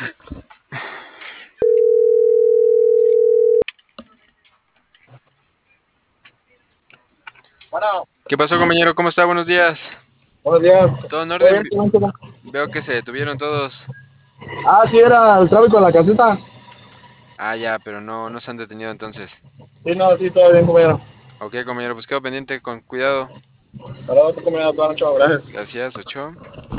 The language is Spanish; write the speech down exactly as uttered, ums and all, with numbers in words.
Bueno, ¿Qué pasó, compañero? ¿Cómo está? Buenos días. buenos días. ¿Todo en ¿Todo orden? bien? Vi- ¿Cómo estás? Veo que se detuvieron todos. Ah, sí, era el tráfico en la casita. Ah, ya, pero no, no se han detenido entonces. Sí, no, sí, todo bien, compañero. Ok, compañero, pues quedo pendiente con cuidado. Saludos, compañero, toda la noche, gracias. Gracias, ocho.